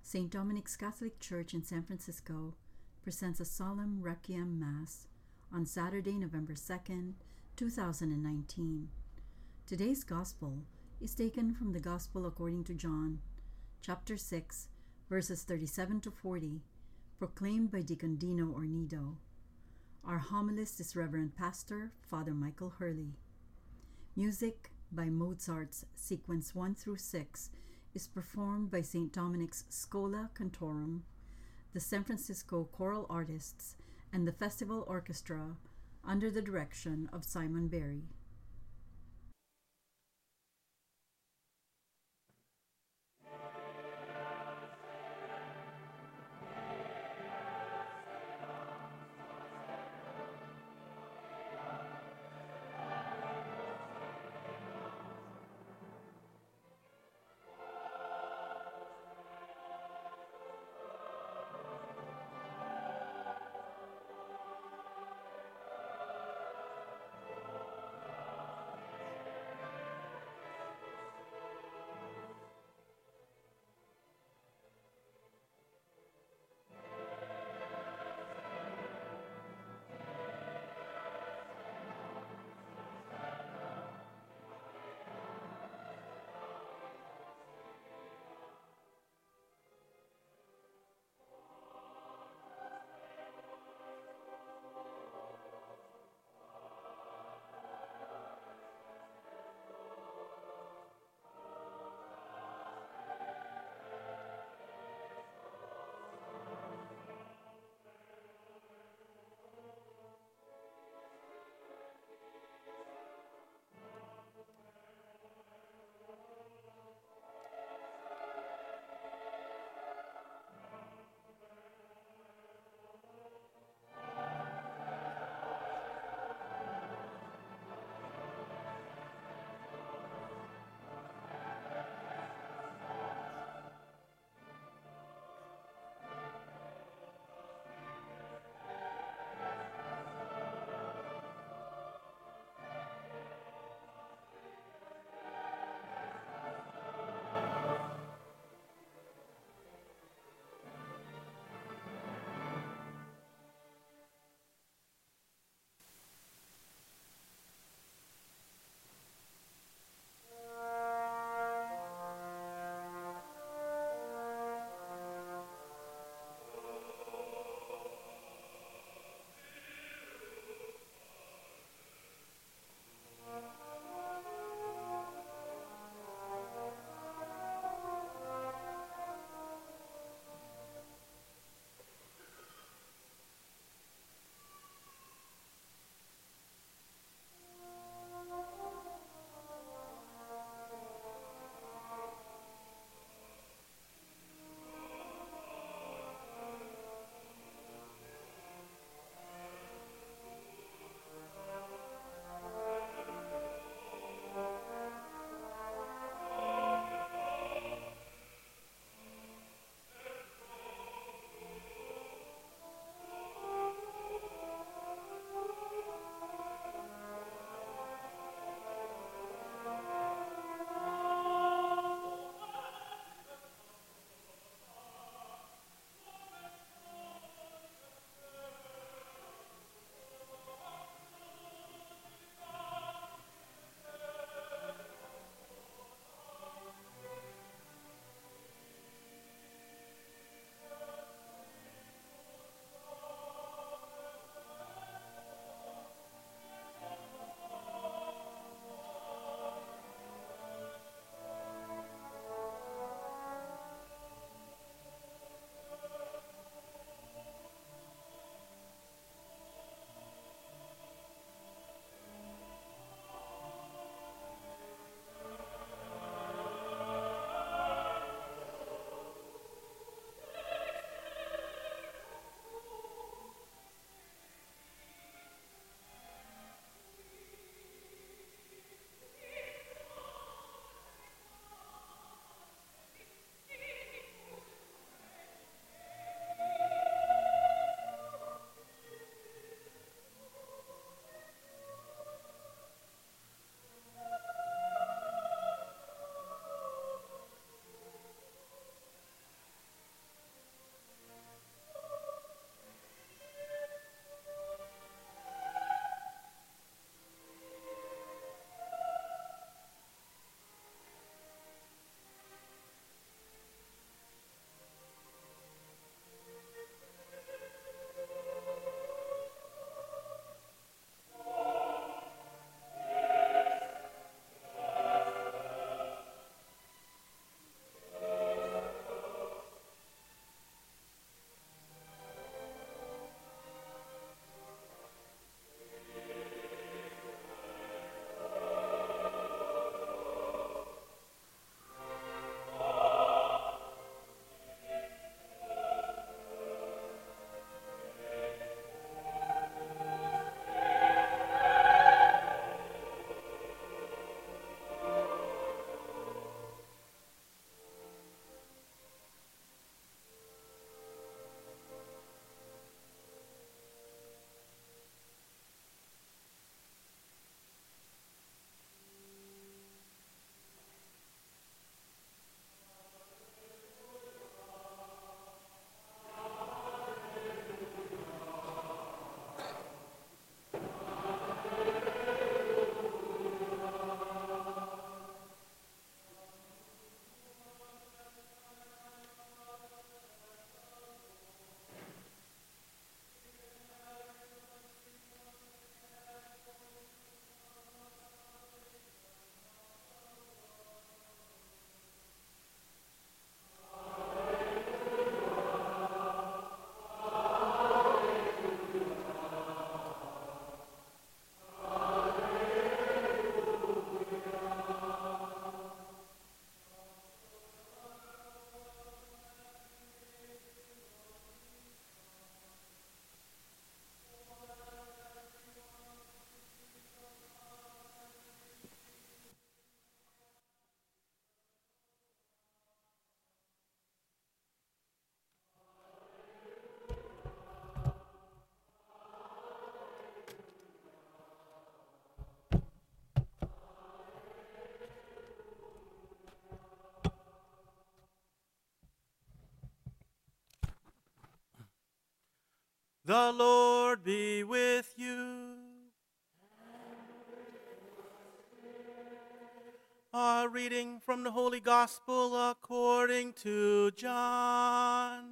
St. Dominic's Catholic Church in San Francisco presents a solemn Requiem Mass on Saturday, November 2nd, 2019. Today's Gospel is taken from the Gospel according to John, chapter 6, verses 37 to 40, proclaimed by Deacon Dino Ornido. Our homilist is Reverend Pastor Father Michael Hurley. Music by Mozart's Sequence 1 through 6 is performed by St. Dominic's Schola Cantorum, the San Francisco Choral Artists, and the Festival Orchestra under the direction of Simon Berry. The Lord be with you. A reading from the Holy Gospel according to John.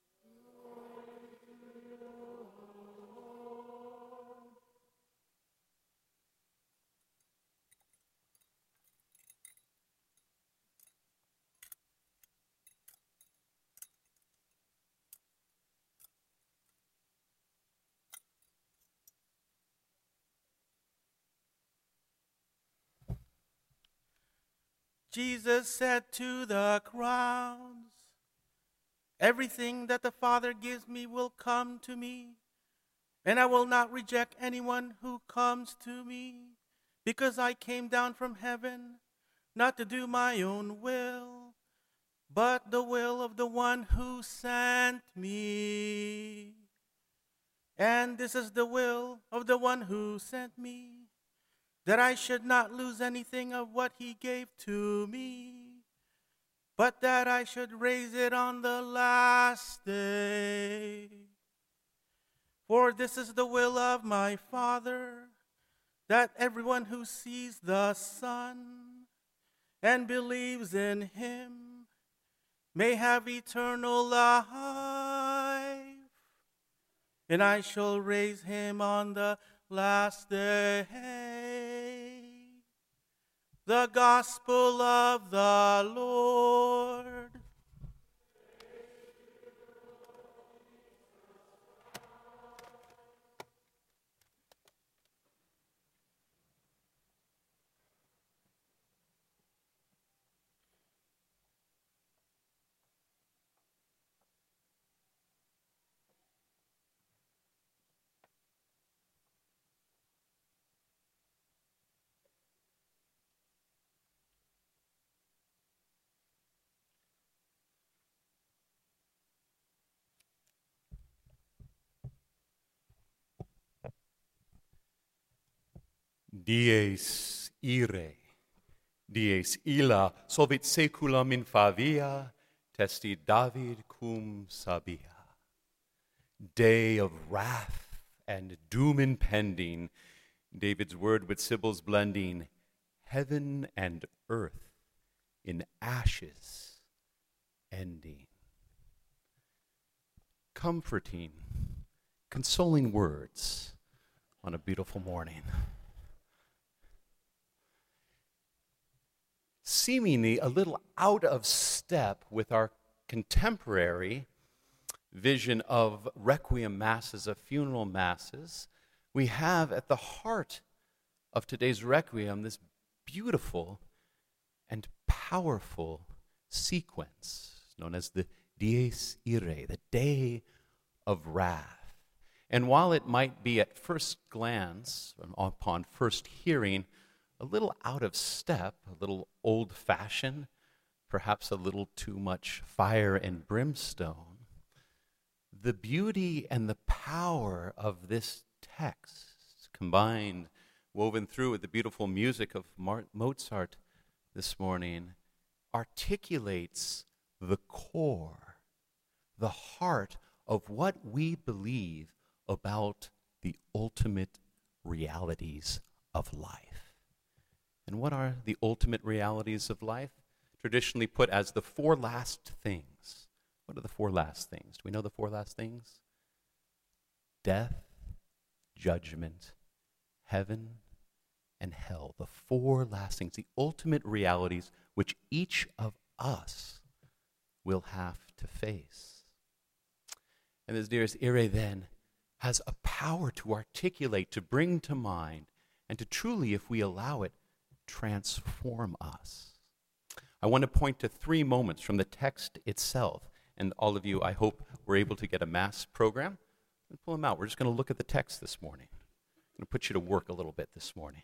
Jesus said to the crowds, "Everything that the Father gives me will come to me, and I will not reject anyone who comes to me, because I came down from heaven not to do my own will, but the will of the one who sent me. And this is the will of the one who sent me, that I should not lose anything of what he gave to me, but that I should raise it on the last day. For this is the will of my Father, that everyone who sees the Son and believes in him may have eternal life, and I shall raise him on the last day." The Gospel of the Lord. Dies irae, dies illa, solvit saeculum in favia, testi David cum sabia. Day of wrath and doom impending, David's word with Sibyl's blending, heaven and earth in ashes ending. Comforting, consoling words on a beautiful morning. Seemingly a little out of step with our contemporary vision of requiem masses, of funeral masses, we have at the heart of today's requiem this beautiful and powerful sequence known as the Dies Irae, the Day of Wrath. And while it might be at first glance, upon first hearing, a little out of step, a little old-fashioned, perhaps a little too much fire and brimstone, the beauty and the power of this text, combined, woven through with the beautiful music of Mozart this morning, articulates the core, the heart of what we believe about the ultimate realities of life. And what are the ultimate realities of life? Traditionally put as the four last things. What are the four last things? Do we know the four last things? Death, judgment, heaven, and hell. The four last things, the ultimate realities which each of us will have to face. And this Dies Irae then has a power to articulate, to bring to mind, and to truly, if we allow it, transform us. I want to point to three moments from the text itself, and all of you, I hope, were able to get a Mass program. And pull them out. We're just going to look at the text this morning. I'm going to put you to work a little bit this morning.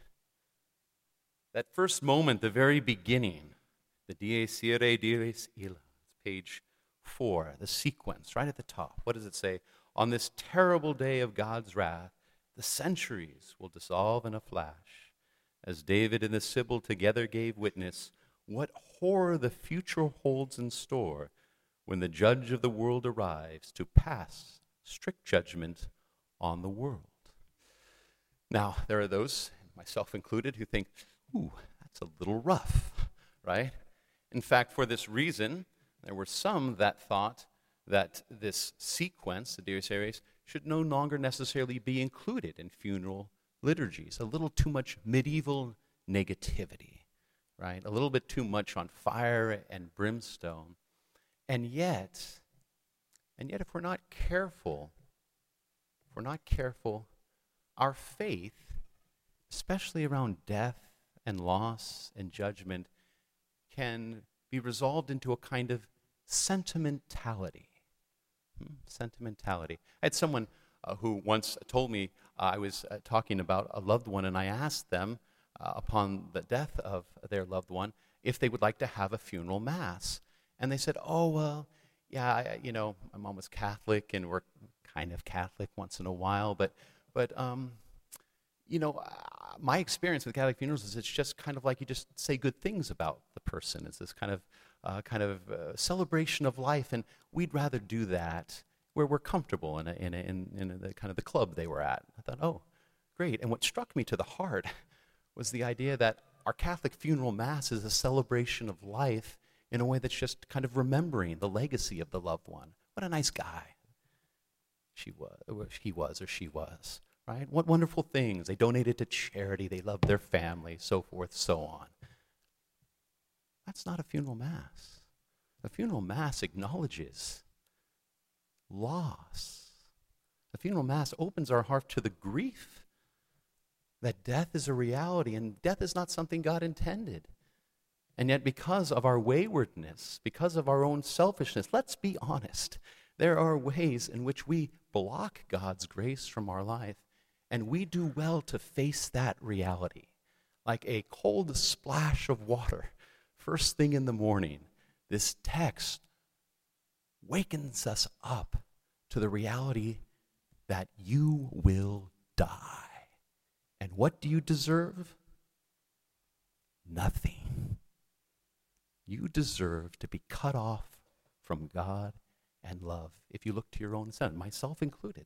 That first moment, the very beginning, the Dies Irae, Dies Illa, it's page 4, the sequence, right at the top. What does it say? On this terrible day of God's wrath, the centuries will dissolve in a flash. As David and the Sibyl together gave witness, what horror the future holds in store when the judge of the world arrives to pass strict judgment on the world. Now, there are those, myself included, who think, ooh, that's a little rough, right? In fact, for this reason, there were some that thought that this sequence, the Dies Irae, should no longer necessarily be included in funeral liturgies. A little too much medieval negativity, right? A little bit too much on fire and brimstone. And yet, if we're not careful, our faith, especially around death and loss and judgment, can be resolved into a kind of sentimentality. Sentimentality. I had someone who once told me, I was talking about a loved one, and I asked them, upon the death of their loved one, if they would like to have a funeral mass. And they said, oh, well, yeah, my mom was Catholic, and we're kind of Catholic once in a while, but my experience with Catholic funerals is it's just kind of like you just say good things about the person. It's this kind of celebration of life, and we'd rather do that where we're comfortable in the kind of the club they were at. I thought, oh, great. And what struck me to the heart was the idea that our Catholic funeral mass is a celebration of life in a way that's just kind of remembering the legacy of the loved one. What a nice guy he was or she was, right? What wonderful things. They donated to charity. They loved their family, so forth, so on. That's not a funeral mass. A funeral mass acknowledges loss. The funeral mass opens our heart to the grief that death is a reality, and death is not something God intended. And yet, because of our waywardness, because of our own selfishness, let's be honest, there are ways in which we block God's grace from our life, and we do well to face that reality. Like a cold splash of water, first thing in the morning, this text wakens us up to the reality that you will die. And what do you deserve? Nothing. You deserve to be cut off from God and love if you look to your own sin, myself included.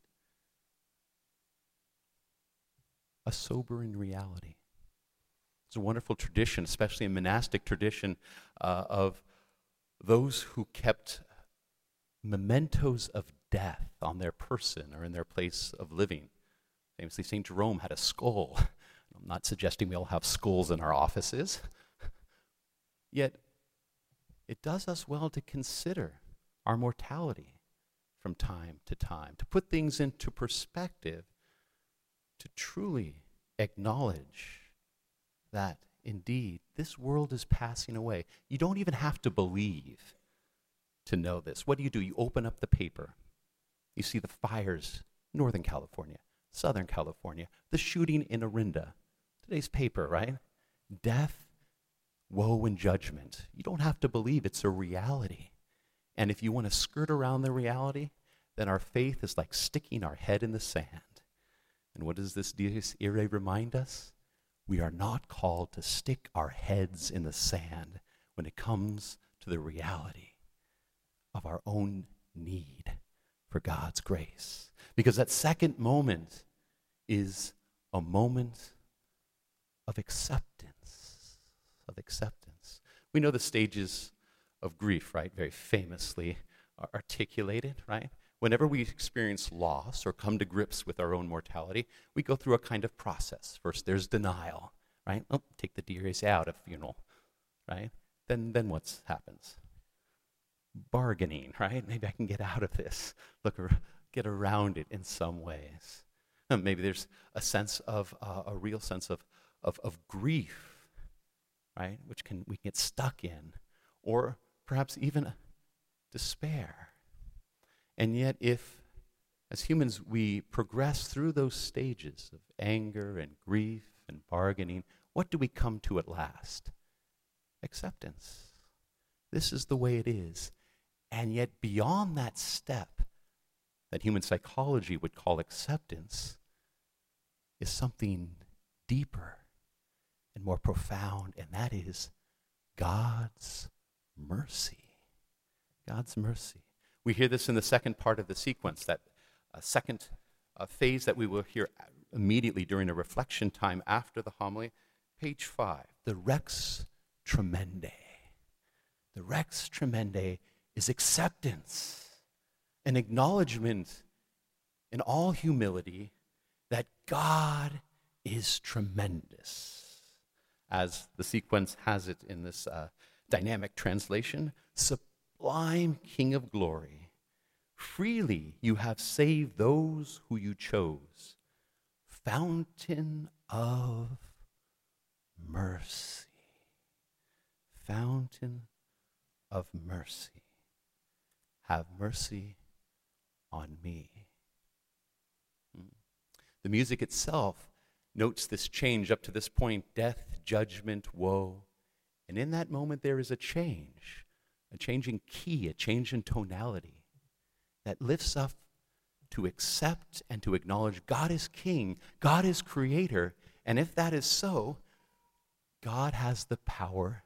A sobering reality. It's a wonderful tradition, especially a monastic tradition, of those who kept mementos of death on their person or in their place of living. Famously, St. Jerome had a skull. I'm not suggesting we all have skulls in our offices. Yet, it does us well to consider our mortality from time to time, to put things into perspective, to truly acknowledge that, indeed, this world is passing away. You don't even have to believe to know this. What do? You open up the paper. You see the fires, Northern California, Southern California, the shooting in Orinda. Today's paper, right? Death, woe, and judgment. You don't have to believe, it's a reality. And if you want to skirt around the reality, then our faith is like sticking our head in the sand. And what does this Dies Irae remind us? We are not called to stick our heads in the sand when it comes to the reality of our own need for God's grace. Because that second moment is a moment of acceptance. We know the stages of grief, right? Very famously articulated, right? Whenever we experience loss or come to grips with our own mortality, we go through a kind of process. First, there's denial, right? Oh, take the Dies out of funeral, right? Then what happens? Bargaining, right? Maybe I can get out of this. Get around it in some ways. Maybe there's a sense of a real sense of grief, right? Which we can get stuck in, or perhaps even despair. And yet, if, as humans, we progress through those stages of anger and grief and bargaining, what do we come to at last? Acceptance. This is the way it is. And yet, beyond that step that human psychology would call acceptance is something deeper and more profound, and that is God's mercy. God's mercy. We hear this in the second part of the sequence, that second phase that we will hear immediately during a reflection time after the homily. Page 5, the Rex Tremendae. The Rex Tremendae is acceptance, an acknowledgement in all humility that God is tremendous. As the sequence has it in this dynamic translation, sublime King of glory, freely you have saved those who you chose, fountain of mercy. Fountain of mercy. Have mercy on me. The music itself notes this change up to this point: death, judgment, woe. And in that moment there is a change in key, a change in tonality that lifts up to accept and to acknowledge God is King, God is Creator, and if that is so, God has the power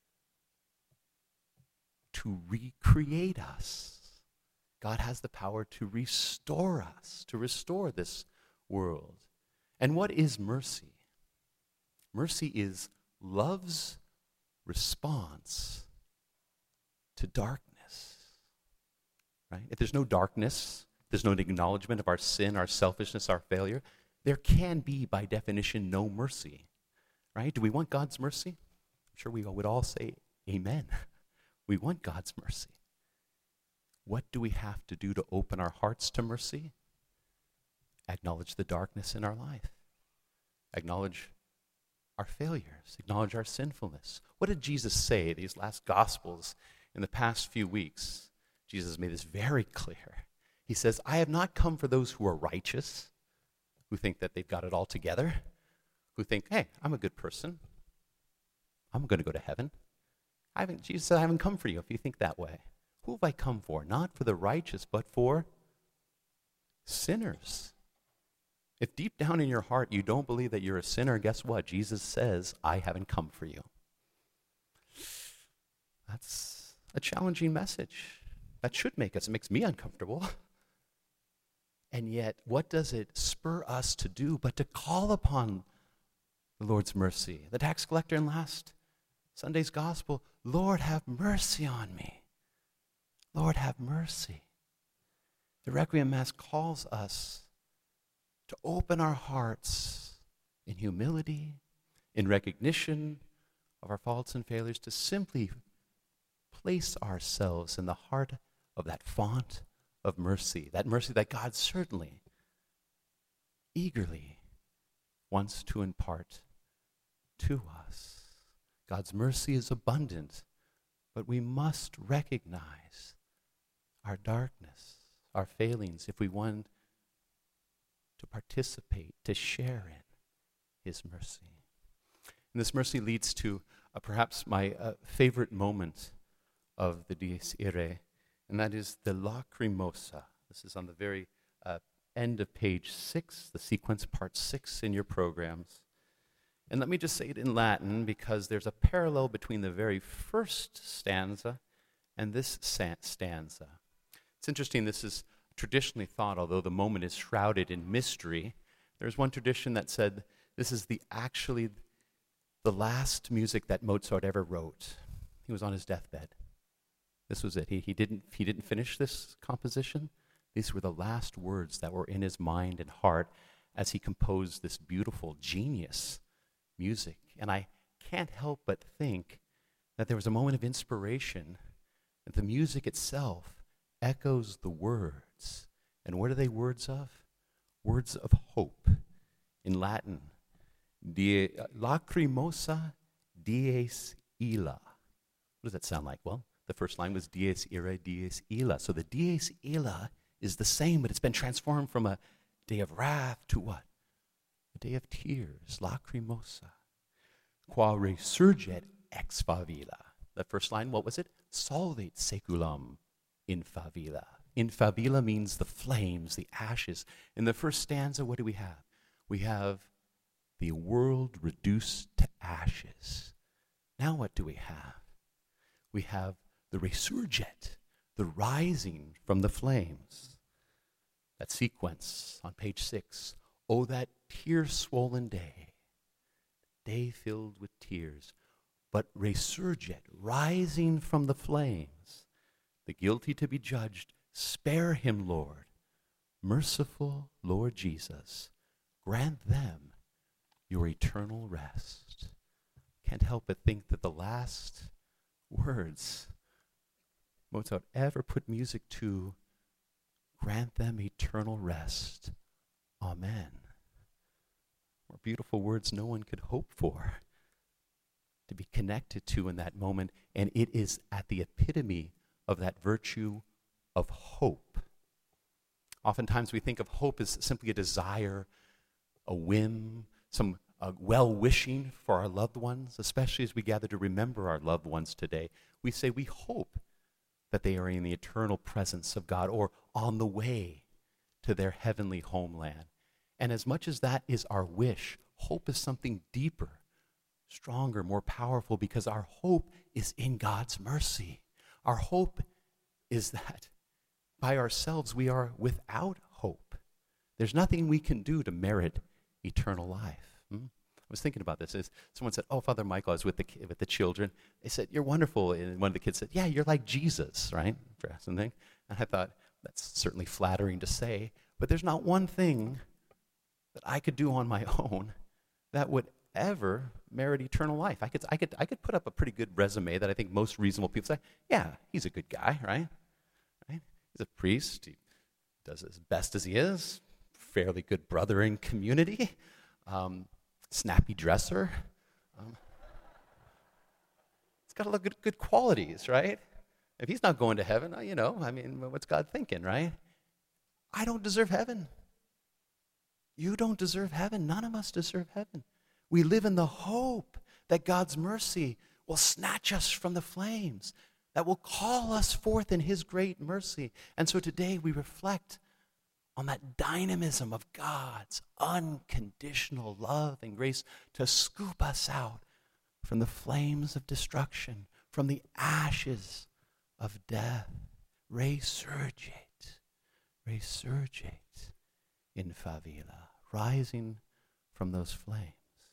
to recreate us. God has the power to restore us, to restore this world. And what is mercy? Mercy is love's response to darkness. Right? If there's no darkness, there's no acknowledgement of our sin, our selfishness, our failure, there can be, by definition, no mercy. Right? Do we want God's mercy? I'm sure we would all say amen. We want God's mercy. What do we have to do to open our hearts to mercy? Acknowledge the darkness in our life. Acknowledge our failures. Acknowledge our sinfulness. What did Jesus say these last Gospels in the past few weeks? Jesus made this very clear. He says, I have not come for those who are righteous, who think that they've got it all together, who think, hey, I'm a good person. I'm going to go to heaven. Jesus said, I haven't come for you if you think that way. Who have I come for? Not for the righteous, but for sinners. If deep down in your heart you don't believe that you're a sinner, guess what? Jesus says, I haven't come for you. That's a challenging message. That should make us. It makes me uncomfortable. And yet, what does it spur us to do but to call upon the Lord's mercy? The tax collector in last Sunday's gospel, Lord, have mercy on me. Lord, have mercy. The Requiem Mass calls us to open our hearts in humility, in recognition of our faults and failures, to simply place ourselves in the heart of that font of mercy that God certainly, eagerly wants to impart to us. God's mercy is abundant, but we must recognize our darkness, our failings, if we want to participate, to share in His mercy. And this mercy leads to perhaps my favorite moment of the Dies Irae, and that is the Lacrimosa. This is on the very end of page 6, the sequence part 6 in your programs. And let me just say it in Latin, because there's a parallel between the very first stanza and this stanza. It's interesting, this is traditionally thought, although the moment is shrouded in mystery, there's one tradition that said this is actually the last music that Mozart ever wrote. He was on his deathbed. This was it. He didn't finish this composition. These were the last words that were in his mind and heart as he composed this beautiful, genius music. And I can't help but think that there was a moment of inspiration, that the music itself echoes the words. And what are they words of? Words of hope. In Latin, Lacrimosa dies illa. What does that sound like? Well, the first line was dies irae, dies illa. So the dies illa is the same, but it's been transformed from a day of wrath to what? A day of tears, lacrimosa. Qua resurget ex favilla. The first line, what was it? Solvet saeculum in favilla. In favilla means the flames, the ashes. In the first stanza, what do we have? We have the world reduced to ashes. Now what do we have? We have the resurget, the rising from the flames. that sequence on page 6. Oh, that tear-swollen day filled with tears, but resurgit, rising from the flames, the guilty to be judged, spare him, Lord. Merciful Lord Jesus, grant them your eternal rest. Can't help but think that the last words Mozart ever put music to, grant them eternal rest. Amen. More beautiful words no one could hope for to be connected to in that moment, and it is at the epitome of that virtue of hope. Oftentimes we think of hope as simply a desire, a whim, some well-wishing for our loved ones, especially as we gather to remember our loved ones today. We say we hope that they are in the eternal presence of God or on the way to their heavenly homeland. And as much as that is our wish, hope is something deeper, stronger, more powerful, because our hope is in God's mercy. Our hope is that by ourselves we are without hope. There's nothing we can do to merit eternal life. I was thinking about this. Someone said, oh, Father Michael, I was with the children. They said, you're wonderful. And one of the kids said, yeah, you're like Jesus, right? And I thought, that's certainly flattering to say, but there's not one thing that I could do on my own that would ever merit eternal life. I could put up a pretty good resume that I think most reasonable people say, yeah, he's a good guy, right? He's a priest. He does as best as he is. Fairly good brother in community. Snappy dresser. It's got a lot of good qualities, right? If he's not going to heaven, what's God thinking, right? I don't deserve heaven. You don't deserve heaven. None of us deserve heaven. We live in the hope that God's mercy will snatch us from the flames, that will call us forth in his great mercy. And so today we reflect on that dynamism of God's unconditional love and grace to scoop us out from the flames of destruction, from the ashes of death. Resurgit in favilla, rising from those flames.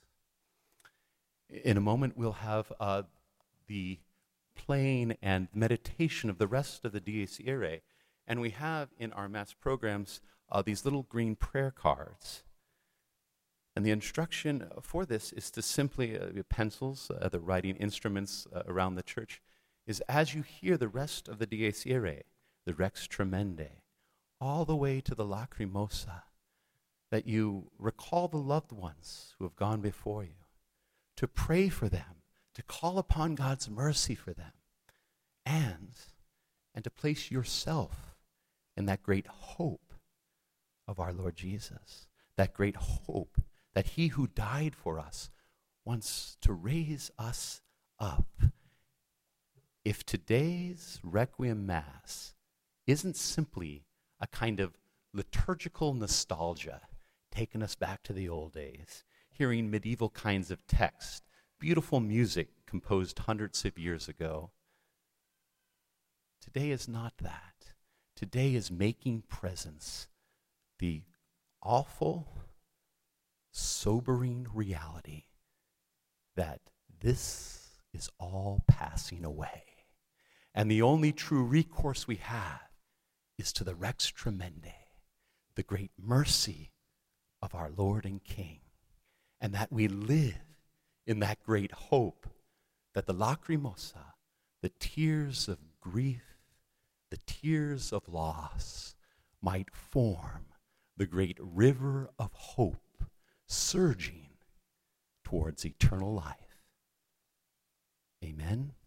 In a moment, we'll have the playing and meditation of the rest of the Dies Irae. And we have in our Mass programs these little green prayer cards. And the instruction for this is to simply, pencils, the writing instruments around the church, is as you hear the rest of the Dies Irae, the Rex Tremendae, all the way to the Lacrimosa, that you recall the loved ones who have gone before you, to pray for them, to call upon God's mercy for them, and to place yourself in that great hope of our Lord Jesus, that great hope that he who died for us wants to raise us up. If today's Requiem Mass isn't simply a kind of liturgical nostalgia, taking us back to the old days, hearing medieval kinds of text, beautiful music composed hundreds of years ago, today is not that. Today is making presence the awful, sobering reality that this is all passing away. And the only true recourse we have is to the Rex Tremendae, the great mercy of our Lord and King, and that we live in that great hope that the lacrimosa, the tears of grief, the tears of loss, might form the great river of hope surging towards eternal life. Amen.